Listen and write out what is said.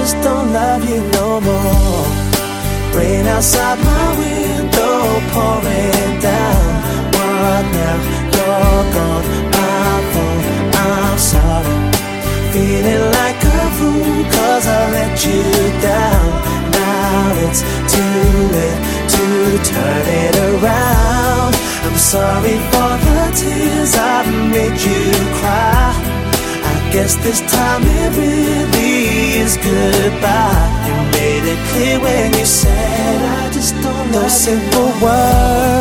just don't love you no more. Rain outside my window, pouring down. What now? You're gone, my fault, I'm sorry. Feeling like a fool 'cause I let you down. Now it's too late to turn it around. I'm sorry for the tears I've made you cry. I guess this time it really is goodbye. You made it clear when you said I just don't know. Those simple words